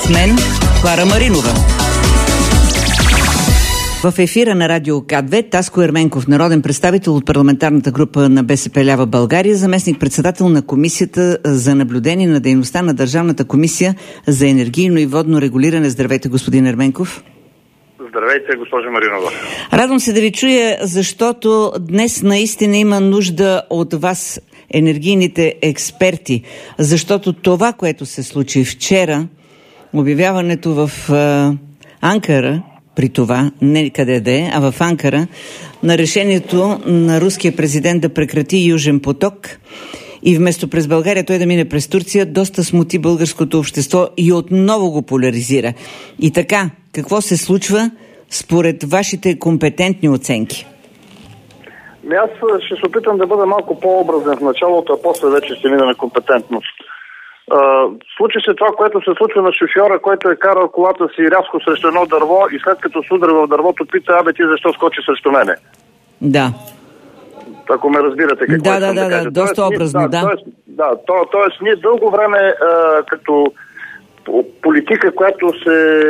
С мен Клара Маринова. В ефира на Радио К2 Таско Ерменков, народен представител от парламентарната група на БСП лява България, заместник-председател на Комисията за наблюдение на дейността на Държавната комисия за енергийно и водно регулиране. Здравейте, господин Ерменков. Здравейте, госпожо Маринова. Радвам се да ви чуя, защото днес наистина има нужда от вас, енергийните експерти, защото това, което се случи вчера, обявяването в Анкара, при това, не къде да е, а в Анкара, на решението на руския президент да прекрати Южен поток и вместо през България той да мине през Турция, доста смути българското общество и отново го поляризира. И така, какво се случва според вашите компетентни оценки? Аз ще се опитам да бъда малко по-образен в началото, а после вече ще мина на компетентност. Случи се това, което се случва на шофьора, който е карал колата си рязко срещу едно дърво и след като се удари в дървото, пита: абе, ти защо скочи срещу мене? Да. Ако ме разбирате какво искам да кажа. Доста образно, да. Тоест, ние дълго време като политика, която се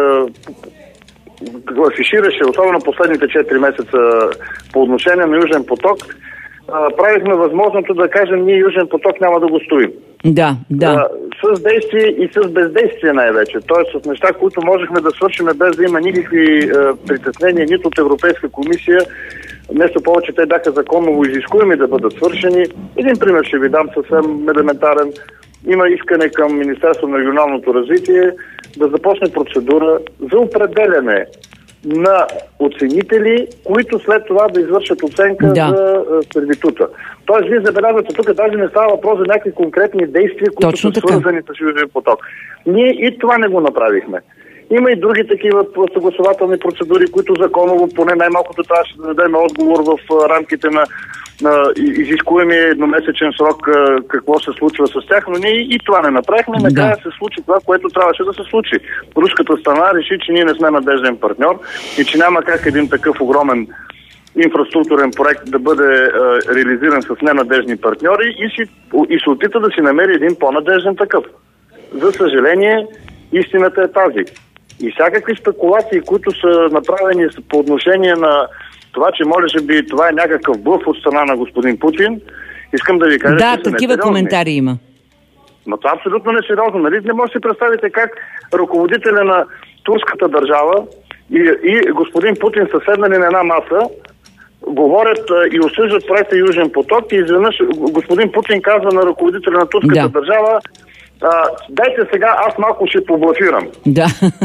афишираше, особено последните 4 месеца по отношение на Южен поток, правихме възможното да кажем: ние Южен поток няма да го строим. Да. С действие и с бездействие най-вече. Т.е. с неща, които можехме да свършим без да има никакви притеснения нито от Европейска комисия. Нещо повече, те бяха законово изискуеми да бъдат свършени. Един пример ще ви дам съвсем елементарен. Има искане към Министерство на регионалното развитие да започне процедура за определяне на оценители, които след това да извършат оценка за сервитута. Тоест, вие забелязвате, тук даже не става въпрос за някакви конкретни действия, които са свързани с Южен поток. Ние и това не го направихме. Има и други такива съгласувателни процедури, които законово, поне най-малкото трябваше да дадем отговор в рамките на изискуемия едномесечен срок какво се случва с тях, но ние и това не направихме. Накрая се случи това, което трябваше да се случи. Руската страна реши, че ние не сме надежден партньор и че няма как един такъв огромен инфраструктурен проект да бъде реализиран с ненадежни партньори и се опита да си намери един по-надежден такъв. За съжаление, истината е тази. И всякакви спекулации, които са направени по отношение на това, че може би това е някакъв блъф от страна на господин Путин, искам да ви кажа, че са такива коментари има. Но това е абсолютно несериозно. Нали? Не може да си представите как ръководителя на турската държава и господин Путин са седнали на една маса, говорят и осъждат проекта Южен поток и изведнъж господин Путин казва на ръководителя на турската държава: дайте сега, аз малко ще поблафирам. Да.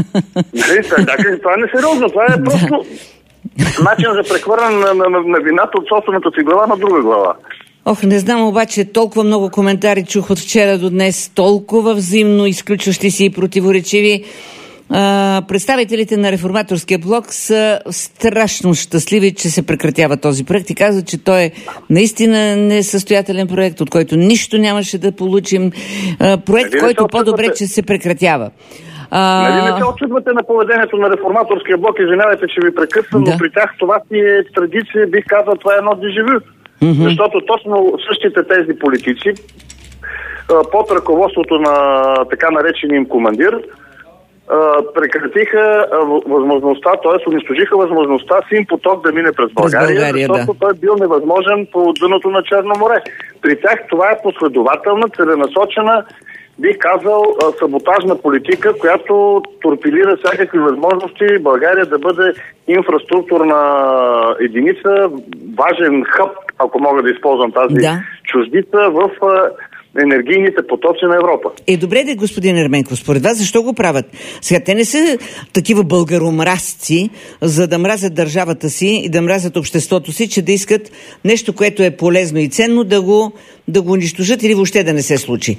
Това е несериозно. Това е просто начин за прехвърляне на вината от собствената си глава на друга глава. Не знам, обаче толкова много коментари чух от вчера до днес, толкова взаимно изключващи си и противоречиви. Представителите на Реформаторския блок са страшно щастливи, че се прекратява този проект и казват, че той е наистина несъстоятелен проект, от който нищо нямаше да получим. Проект, който по-добре, че се прекратява. Нали не се очудвате на поведението на Реформаторския блок? Извинявайте, че ви прекъсвам, но при тях това си е традиция, бих казал, това е едно дежавю. Защото точно същите тези политици под ръководството на така наречения им командир прекратиха възможността, т.е. унищожиха възможността Син поток да мине през България, защото той бил невъзможен по дъното на Черно море. При тях това е последователна, целенасочена, бих казал, саботажна политика, която торпилира всякакви възможности България да бъде инфраструктурна единица, важен хъб, ако мога да използвам тази чуждица, в енергийните потоци на Европа. Добре, господин Ерменков, според вас защо го правят? Сега, те не са такива българомразци, за да мразят държавата си и да мразят обществото си, че да искат нещо, което е полезно и ценно, да го унищожат или въобще да не се случи.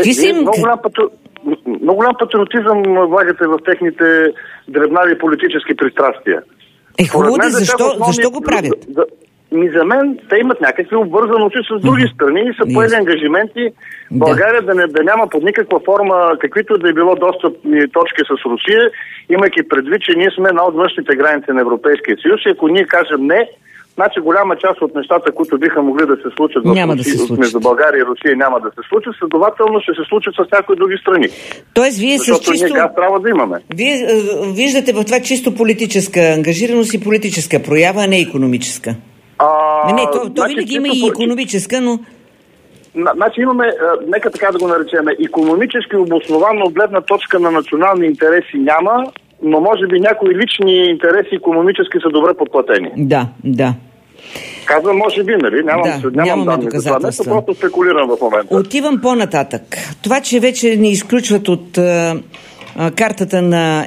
Много голям патриотизъм влагате в техните дребнави политически пристрастия. Хубаво, защо го правят? За мен те имат някакви обвързаности с други страни и са поели ангажименти България да няма под никаква форма каквито да е било достъпни точки с Русия, имайки предвид, че ние сме една от външните граници на Европейския съюз и ако ние кажем не, значи голяма част от нещата, които биха могли да се случат между България и Русия, няма да се случат, следователно ще се случат с някои други страни. Тоест, вие защото ние газ трябва да имаме. Вие виждате в това чисто политическа ангажираност и политическа проява, а не икономическа. То винаги има и икономическа, но... Значи имаме, нека така да го наречем, икономически обосновано от гледна точка на национални интереси няма, но може би някои лични интереси икономически са добре подплатени. Да. Казвам, може би, нали? Нямам данни за това. Нещо, просто спекулирам в момента. Отивам по-нататък. Това, че вече ни изключват от картата на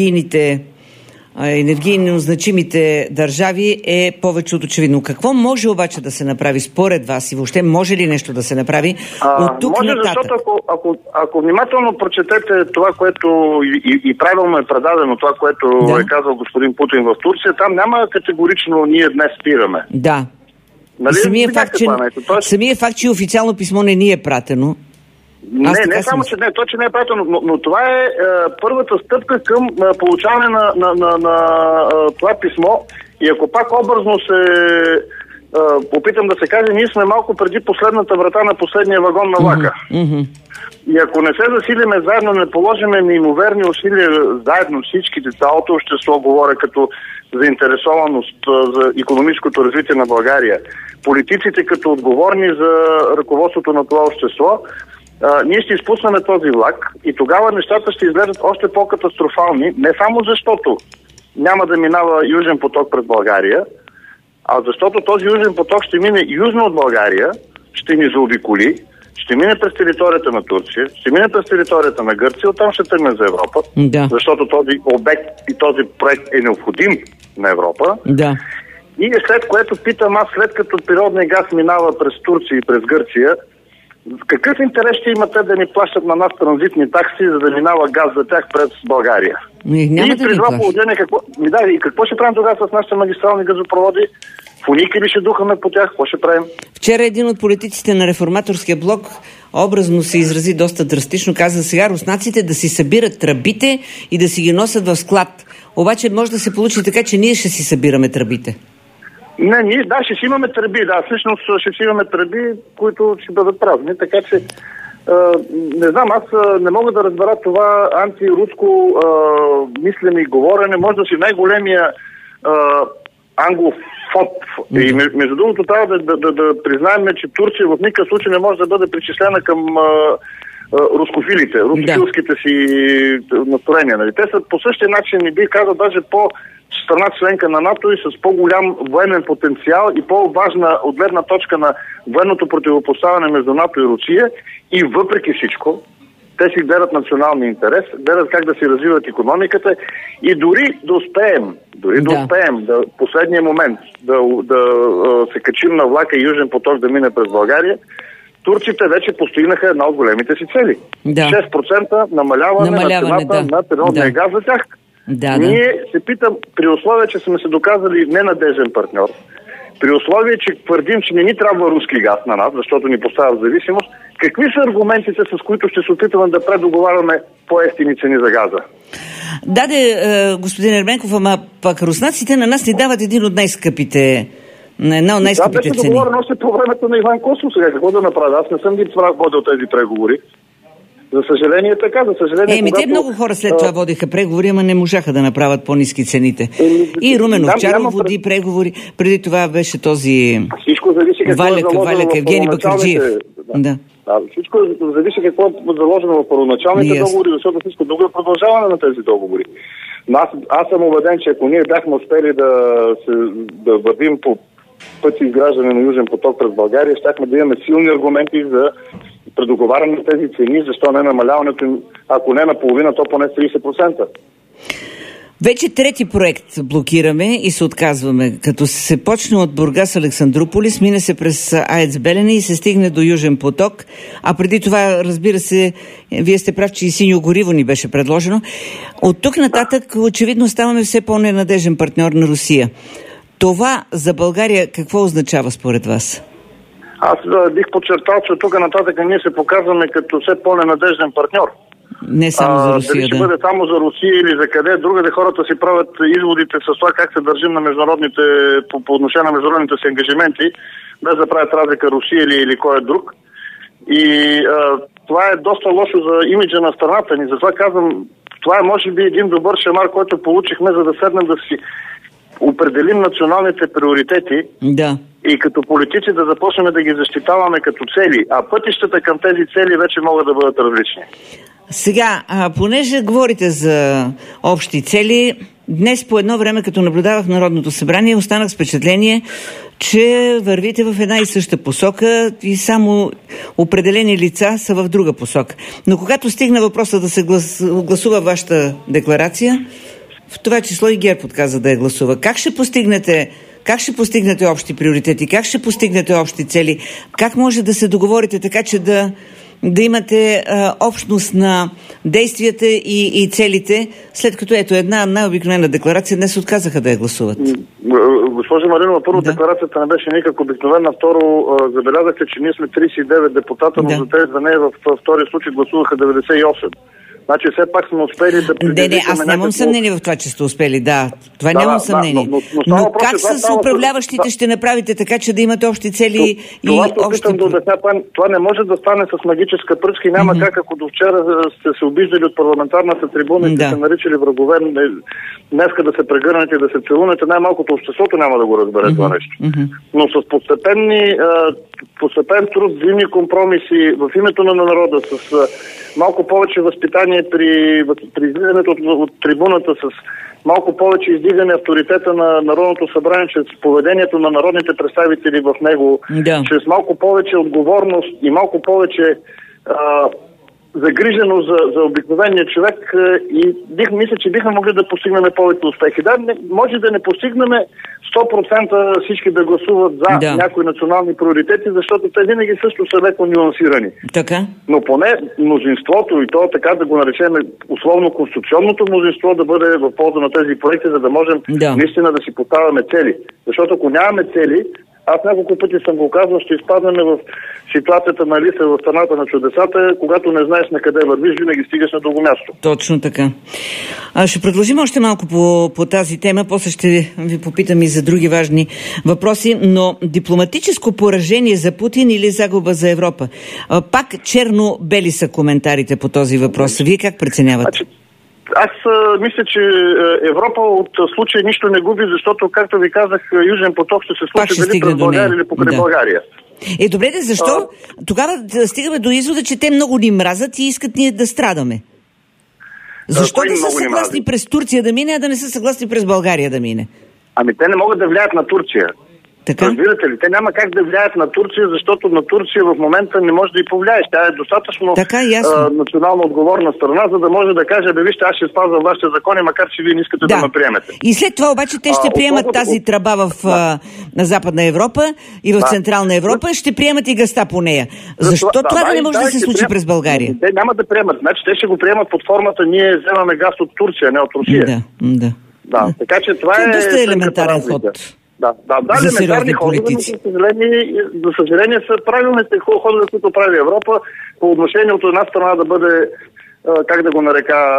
енергийно значимите държави е повече от очевидно. Какво може обаче да се направи според вас и въобще може ли нещо да се направи от тук може, нататък? Защото ако внимателно прочетете това, което и правилно е предадено, това, което е казал господин Путин в Турция, там няма категорично ние днес спираме. Да. Нали? Самия факт, че официално писмо не ни е пратено. Не само, че не е пратено, но това е първата стъпка към получаване на това писмо. И ако пак образно се опитам да се кажа, ние сме малко преди последната врата на последния вагон на влака. И ако не се засилиме заедно, не положиме неимоверни усилия заедно всичките, цялото общество, говоря като заинтересованост за икономическото развитие на България, политиците като отговорни за ръководството на това общество, ние ще изпуснем този влак и тогава нещата ще изглеждат още по-катастрофални, не само защото няма да минава Южен поток през България, а защото този Южен поток ще мине южно от България, ще ни заобиколи, ще мине през територията на Турция, ще мине през територията на Гърция, оттам ще тръгне за Европа, защото този обект и този проект е необходим на Европа. Да. И след което питам аз, след като природния газ минава през Турция и през Гърция, какъв интерес ще имат те да ни плащат на нас транзитни такси, за да минава газ за тях през България? Няма при това положение какво ще правим тогава с нашите магистрални газопроводи? Фуники ли ще духаме по тях? Какво ще правим? Вчера един от политиците на Реформаторския блок образно се изрази доста драстично. Каза сега руснаците да си събират тръбите и да си ги носят в склад. Обаче може да се получи така, че ние ще си събираме тръбите. Ние ще си имаме тръби, всъщност ще си имаме тръби, които ще бъдат празни, така че не знам, аз не мога да разбера това антируско мислене и говорене. Може да си най-големия англофоб. И между другото трябва да признаем, че Турция в никакъв случай не може да бъде причислена към рускофилите, русофилските си настроения. Нали? Те са по същия начин, не бих казал, даже по страна членка на НАТО и с по-голям военен потенциал и по-важна от гледна точка на военното противопоставяне между НАТО и Русия. И въпреки всичко, те си гледат националния интерес, гледат как да си развиват икономиката и дори да успеем, последния момент да се качим на влака и Южен поток да мине през България, турците вече постигнаха една от големите си цели. 6% намаляване на цената на природния газ за тях. Ние се питам, при условие, че сме се доказали ненадежден партньор, при условие, че твърдим, че не ни трябва руски газ на нас, защото ни поставя в зависимост, какви са аргументите, с които ще се опитваме да предоговаряме по-евтини цени за газа? Господин Ерменков, ама пък руснаците на нас ни дават една от най-скъпите цени. Беше договорено още по времето на Иван Костов. Сега какво да направя? Аз не съм ги водил тези преговори. За съжаление е така. Те много хора след това водиха преговори, ама не можаха да направят по-ниски цените. И Румен Овчаров води преговори. Преди това беше този Валяк Евгений Бакърджиев. Всичко зависи какво е заложено в първоначалните договори, защото всичко друго е продължаване на тези договори. Но аз съм убеден, че ако ние бяхме успели да вървим по пъти изграждане на Южен поток през България, щяхме да имаме силни аргументи за предоговаряне на тези цени, защо не намаляването им, ако не наполовина, то поне 30%. Вече трети проект блокираме и се отказваме. Като се почне от Бургас Александруполис, мине се през АЕЦ Белене и се стигне до Южен поток. А преди това, разбира се, вие сте прав, че и синьо гориво ни беше предложено. От тук нататък, очевидно, ставаме все по-ненадежен партньор на Русия. Това за България какво означава според вас? Аз бих подчертал, че от тук нататък ние се показваме като все по-ненадежден партньор. Не само за Русия, дали ще бъде само за Русия или за къде, другаде хората си правят изводите с това как се държим на международните, по отношение на международните си ангажименти, без да правят разлика Русия или кой е друг. И това е доста лошо за имиджа на страната ни. Затова казвам, това е може би един добър шамар, който получихме, за да седнем да си определим националните приоритети. Да. И като политици да започнем да ги защитаваме като цели, а пътищата към тези цели вече могат да бъдат различни. Сега, понеже говорите за общи цели, днес по едно време, като наблюдавах Народното събрание, останах с впечатление, че вървите в една и съща посока и само определени лица са в друга посока. Но когато стигна въпроса да се гласува вашата декларация, в това число и ГЕРБ отказа да я гласува. Как ще постигнете общи приоритети? Как ще постигнете общи цели? Как може да се договорите така, че да имате общност на действията и целите, след като ето една най-обикновена декларация днес отказаха да я гласуват? Госпожа Маринова, първо, декларацията не беше никак обикновена. Второ, забелязахте, че ние сме 39 депутата, но за нея във втория случай гласуваха 98. Значи все пак сме успели да предизвикаме... Аз нямам съмнение в това, че сте успели, да. Това нямам съмнение. Но как с управляващите ще направите така, че да имате общи цели и общи... Това не може да стане с магическа пръчка и няма как, ако до вчера сте се обиждали от парламентарната трибуна и сте се наричали врагове, днеска да се прегърнете и да се целунете, най-малкото обществото няма да го разбере това нещо. Но с постепен труд, взаимни компромиси в името на народа, с малко повече възпитание при излизането от трибуната, с малко повече издигане авторитета на Народното събрание, чрез поведението на народните представители в него, чрез малко повече отговорност и малко повече загриженост за обикновения човек, и мисля, че бихме могли да постигнем повече успехи. Да, може да не постигнем 100% всички да гласуват за някои национални приоритети, защото те винаги също са леко нюансирани. Така. Но поне мнозинството, и то така да го наречем условно конституционното мнозинство, да бъде в полза на тези проекти, за да можем наистина да си поставяме цели. Защото ако нямаме цели, аз няколко пъти съм го казвал, ще изпаднем в ситуацията на Алиса в страната на чудесата, когато не знаеш на къде вървиш, винаги стигаш на друго място. Точно така. Ще продължим още малко по тази тема, после ще ви попитам и за други важни въпроси, но дипломатическо поражение за Путин или загуба за Европа? Пак черно-бели са коментарите по този въпрос. Вие как преценявате? Аз мисля, че Европа от случая нищо не губи, защото, както ви казах, Южен поток ще се случи дали през България или покрай България. Добре, защо? Тогава стигаме до извода, че те много ни мразят и искат ние да страдаме. Защо да са съгласни през Турция да мине, а да не са съгласни през България да мине? Ами те не могат да влияят на Турция. Така? Разбирате ли? Те няма как да влияят на Турция, защото на Турция в момента не може да й повлияеш. Тя е достатъчно национално отговорна страна, за да може да каже, вижте, аз ще спазвам вашите закони, макар че вие не искате да ме приемете. И след това обаче те ще приемат тази тръба на Западна Европа и в Централна Европа, ще приемат и газта по нея. Защо това да не може да се случи през България? Те няма да приемат. Значи те ще го приемат под формата, ние вземаме газ от Турция, не от Русия. Да. Така че това е доста елементарен ход. Да, елементарни ходове, за съжаление са правилните ходове, които прави Европа, по отношение от една страна да бъде, как да го нарека,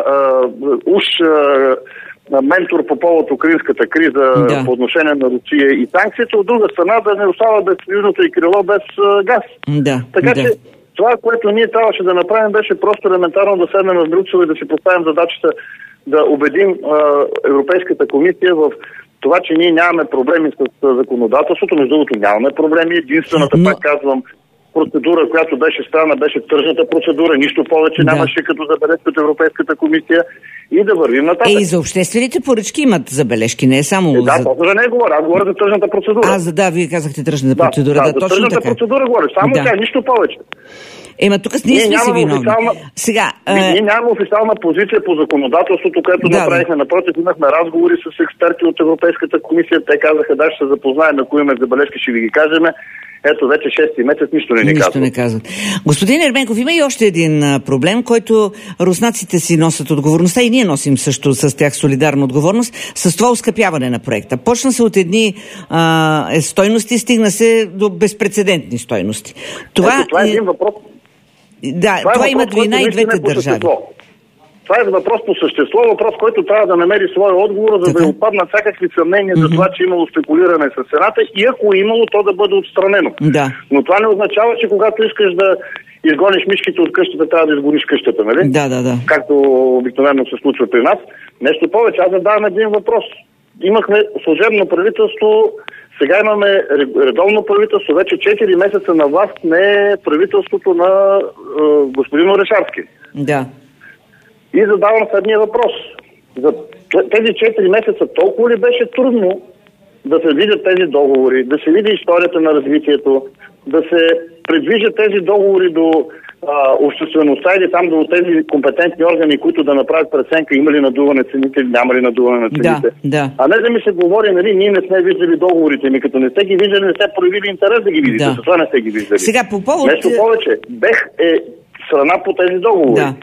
ментор по повод украинската криза по отношение на Русия и санкциите, от друга страна да не остава без южното и крило без газ. Така че това, което ние трябваше да направим, беше просто елементарно да седнем в Брюксел и да си поставим задачата да убедим Европейската комисия в това, че ние нямаме проблеми с законодателството. Между другото нямаме проблеми. Единствената, пак казвам, процедура, която беше спряна, беше тръжната процедура. Нищо повече нямаше като забележка от Европейската комисия. И да вървим нататък. И за обществените поръчки имат забележки, не е само... за не говоря. Аз говоря за тръжната процедура. Вие казахте тръжната процедура. За точно тръжната така. процедура говоря. Само тя, нищо повече. Тук ние сме си виновни. Ние нямаме официална позиция по законодателството, което направихме. Напротив, имахме разговори с експерти от Европейската комисия. Те казаха, ще се запознаем, ако имаме забележки, ще ви ги кажем. Ето вече 6-ти месец нищо не казват. Господин Ерменков, има и още един проблем, който руснаците си носят отговорността и ние носим също с тях солидарна отговорност, с това оскъпяване на проекта. Почна се от едни стойности, стигна се до безпрецедентни стойности. Това е един въпрос. Това имат вина и двете държави. Това е въпрос по същество, въпрос, който трябва да намери своя отговор, за да отпаднат всякакви съмнения за това, че е имало спекулиране с цената и ако е имало, то да бъде отстранено. Да. Но това не означава, че когато искаш да изгониш мишките от къщата, трябва да изгониш къщата, нали? Да. Както обикновено се случва при нас. Нещо повече, аз задавам един въпрос. Имахме служебно правителство, сега имаме редовно правителство, вече 4 месеца на власт не е правителството на господин Орешарски. Да. И задавам следния въпрос. За тези 4 месеца толкова ли беше трудно да се видят тези договори, да се види историята на развитието, да се предвижат тези договори до обществеността или там до тези компетентни органи, които да направят преценка има ли надуване цените или няма ли надуване на цените. Да. А не да ми се говори, нали, ние не сме виждали договорите ми, като не сте ги виждали, не сте проявили интерес да ги видите. За това не сте ги виждали. Сега по повод... Нещо повече. БЕХ е страна по тези договори. Да.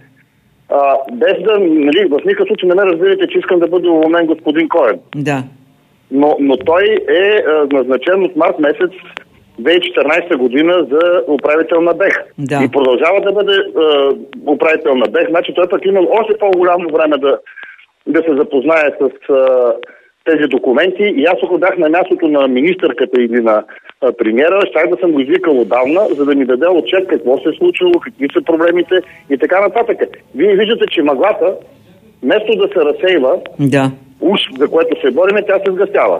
Без да, нали, в никакъв случай не ме разбирате, че искам да бъде уволнен господин Коен. Да. Но той е назначен от март месец 2014 година за управител на БЕХ. Да. И продължава да бъде управител на БЕХ. Значи той пък имал още по-голямо време да се запознае с тези документи. И аз ако бях на мястото на министърката или на премиера, щях да съм го извикал отдавна, за да ми даде отчет какво се е случило, какви са проблемите и така нататък. Вие виждате, че мъглата, вместо да се разсейва, уж за което се бориме, тя се сгъстява.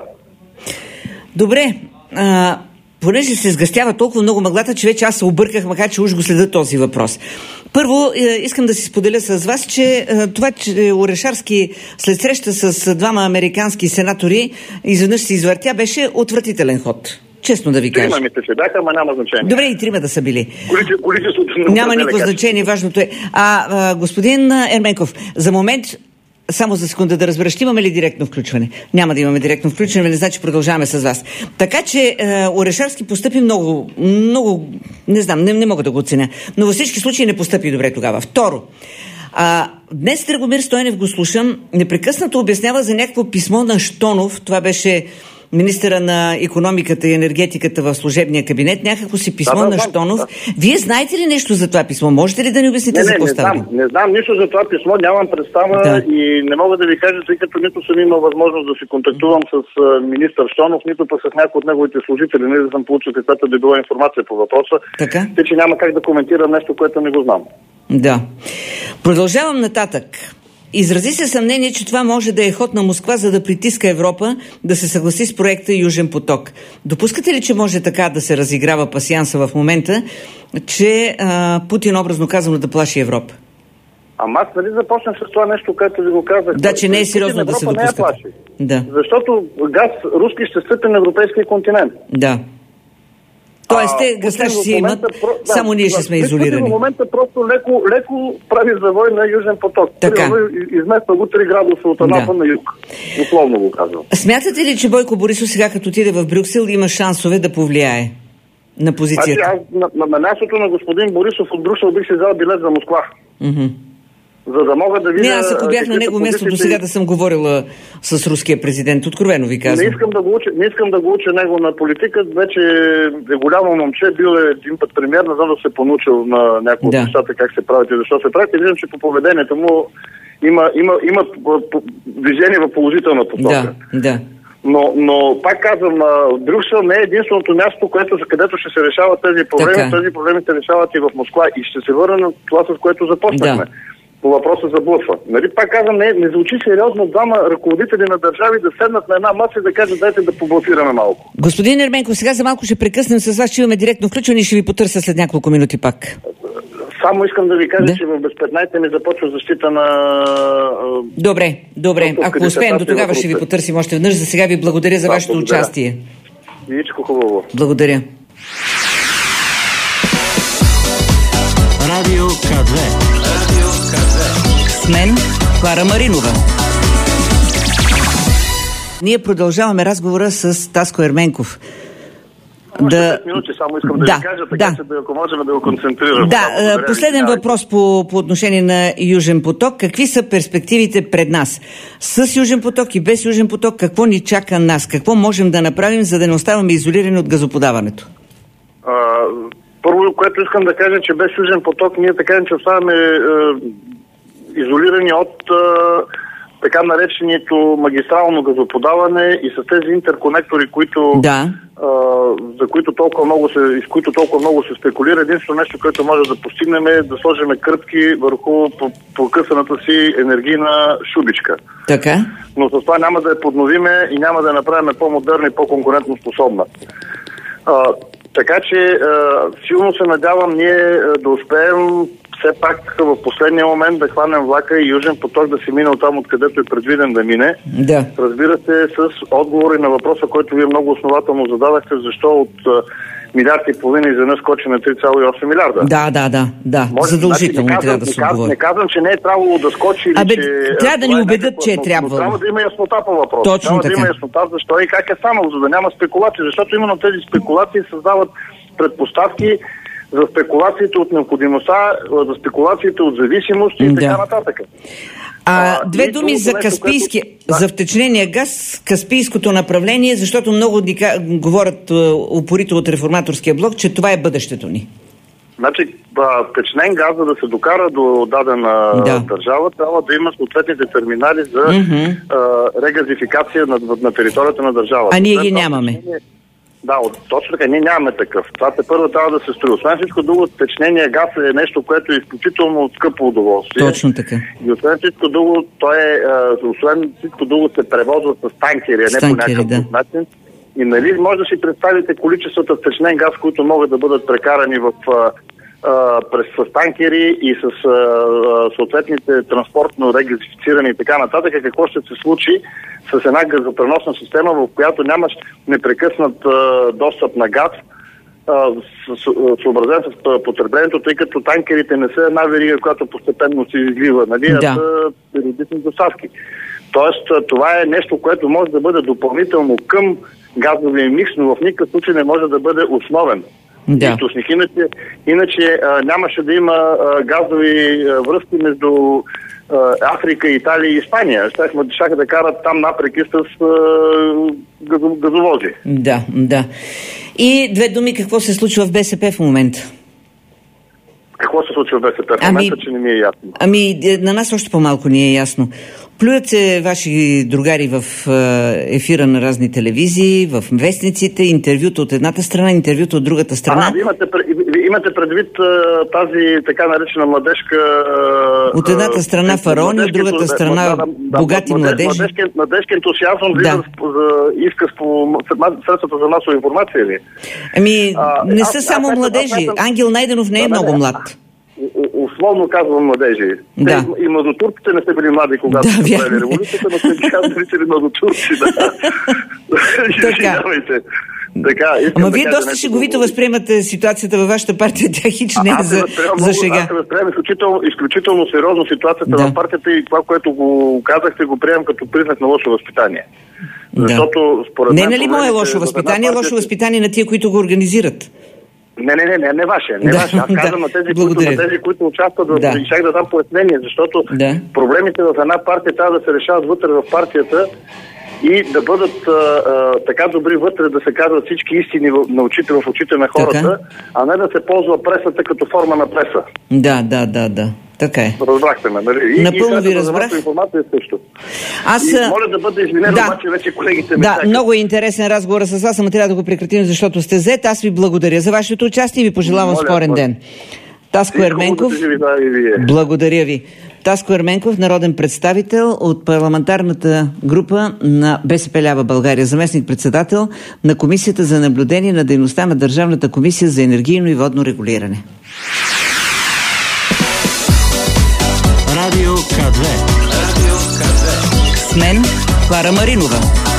Добре. Понеже се сгъстява толкова много мъглата, че вече аз се обърках, макар че уж го следа този въпрос. Първо, искам да си споделя с вас, че това, че Орешарски след среща с двама американски сенатори изведнъж се извъртя, беше отвратителен ход. Честно да ви кажа. Трима се бяха, ама няма значение. Добре, и трима да са били. Количеството няма никакво значение, важното е. Господин Ерменков, за момент... Само за секунда да разбера, ще имаме ли директно включване? Няма да имаме директно включване, не значи продължаваме с вас. Така че Орешарски постъпи много, не знам, не мога да го оценя, но във всички случаи не постъпи добре тогава. Второ, днес Драгомир Стойнев го слушам, непрекъснато обяснява за някакво писмо на Щонов, това беше министъра на икономиката и енергетиката в служебния кабинет, някакво си писмо на Щонов. Да. Вие знаете ли нещо за това писмо? Можете ли да ни обясните за какво става? Не знам нищо за това писмо, нямам представа и не мога да ви кажа, тъй като нито съм имал възможност да се контактувам с министър Щонов, нито пък с някои от неговите служители, не да съм получил каквато да била информация по въпроса. Така? Тъй, че няма как да коментирам нещо, което не го знам. Да. Продължавам нататък. Изрази се съмнение, че това може да е ход на Москва, за да притиска Европа да се съгласи с проекта Южен поток. Допускате ли, че може така да се разиграва пасианса в момента, че Путин, образно казано, да плаши Европа? Аз нали започнах с това нещо, което ви го казах. Да, че не е сериозно да се допускате. Да. Защото газ руски ще стъпи на европейския континент. Да. Тоест, те газа ще си имат, само ние ще сме изолирани. В момента просто леко прави завой на Южен поток. Така. Измества го 3 градуса от Анапа на юг. Условно го казвам. Смятате ли, че Бойко Борисов сега, като отиде в Брюксел, има шансове да повлияе на позицията? Аз на мястото на господин Борисов от Брюксел бих си взел билет за Москва. За да мога да видя... Аз ако бях на него място до сега да съм говорила с руския президент, откровено ви казвам. Не искам да го уча него на политика, вече е голямо момче, бил е един път премиер, не знам да се понучил на някои от нещата, как се правят и защо се правят. И виждам, че по поведението му има движение в положителна посока. Да. Но пак казвам, Брюксел не е единственото място, където ще се решават тези проблеми. Така. Тези проблеми се решават и в Москва. И ще се върна на това, с което започнахме. По въпроса за блъфа. Нали, пак казвам, не звучи сериозно двама ръководители на държави да седнат на една маса и да кажат, дайте да поблъфираме малко. Господин Ерменков, сега за малко ще прекъснем с вас, че имаме директно включване и ще ви потърся след няколко минути пак. Само искам да ви кажа, че в без 15 ми започва защита на... Добре. Ако успеем до тогава ще ви потърсим още веднъж. За сега ви благодаря за вашето участие. Всичко хубаво. Благодаря. Радио К2. С мен Клара Маринова. Ние продължаваме разговора с Таско Ерменков. 5 минути само искам да ви кажа, така че ако можем да го концентрираме. Последен въпрос по отношение на Южен поток. Какви са перспективите пред нас? С Южен поток и без Южен поток, какво ни чака нас? Какво можем да направим, за да не оставаме изолирани от газоподаването? Първо, което искам да кажа, че без Южен поток ние така че оставаме изолирани от така нареченото магистрално газоподаване и с тези интерконектори, които, за които толкова много се спекулира. Единствено нещо, което може да постигнем е да сложим кръпки върху покъсаната си енергийна шубичка. Така. Но с това няма да я подновиме и няма да я направим по-модерна и по-конкурентно способна. Така че силно се надявам ние да успеем все пак в последния момент да хванем влака и Южен поток да се мине от там, откъдето е предвиден да мине. Да. Разбира се, с отговори на въпроса, който вие много основателно зададахте, защо от милиард и половина изведнъж скочи на 3,8 милиарда. Да. Задължително трябва да се отговори. Не казвам, че не е трябвало да скочи или че... трябва да ни убедят, че е трябвало. Трябва да има яснота по въпроса. Точно трябва така. Да има яснота защо и как е станало, за да няма спекулации. Защото именно тези спекулации създават предпоставки за спекулациите от необходимостта, за спекулациите от зависимости и така нататък. Две думи за за втечнения газ, Каспийското направление, защото много говорят упорито от реформаторския блок, че това е бъдещето ни. Значи, втечнен газ, за да се докара до дадена държава, трябва да има съответните терминали за регазификация на територията на държавата. А ние ги нямаме. Да, точно така. Ние нямаме такъв. Това първо трябва да се строи. Освен всичко друго, течнения газ е нещо, което е изключително скъпо удоволствие. Точно така. И освен всичко друго, се превозва с танкери, а не по някакъв начин. И нали може да си представите количествата течнен газ, които могат да бъдат прекарани с танкери и с съответните транспортно регазифицирани и така нататък, какво ще се случи с една газопреносна система, в която нямаш непрекъснат достъп на газ, съобразен с потреблението, тъй като танкерите не са една верига, която постепенно се излива, нали, а са периодични доставки. Тоест, това е нещо, което може да бъде допълнително към газовия микс, но в никакъв случай не може да бъде основен източник. Иначе нямаше да има газови връзки между Африка, Италия и Испания. Щяха да карат там напреки с газовози. Да. И две думи, какво се случва в БСП в момента? Какво се случва в БСП в момента, че не ми е ясно? На нас още по-малко ни е ясно. Плюят се ваши другари в ефира на разни телевизии, в вестниците, интервюта от едната страна, интервюта от другата страна. Имате предвид тази така наречена младежка... От едната страна фараони, от другата страна богати младежи. Младежки ентусиазъм за изказ по средствата за масова информация ли? Не са само младежи. Ангел Найденов не е много млад. Условно казвам младежи. И младотурците не са били млади, когато са правили революцията, но се бяха наричали младотурци. Извинявайте. Вие доста шеговито възприемате ситуацията във вашата партия, тя хич не е за шега. Аз се възприемам изключително сериозно ситуацията в партията и това, което го казахте, го приемам като признак на лошо възпитание. Защото според мен... Не мое лошо възпитание, лошо възпитание на тия, които го организират. Не ваше. Аз казвам на тези, които участват и щях да дам пояснение, защото проблемите в една партия трябва да се решават вътре в партията и да бъдат така добри вътре, да се казват всички истини на очите в очите на хората, а не да се ползва пресата като форма на преса. Да. Така е. Разбрахте ме, нали? Напълно ви разбрах. Информация също. Моля да бъда извинен, обаче вече колегите ме чакат. Много е интересен разговор с вас, ама трябва да го прекратим, защото сте зет. Аз ви благодаря за вашето участие и ви пожелавам спорен ден. Таско Ерменков, благодаря ви. Таско Ерменков, народен представител от парламентарната група на БСП лява България, заместник-председател на Комисията за наблюдение на дейността на Държавната комисия за енергийно и водно регулиране. Радио К2. С мен Клара Маринова.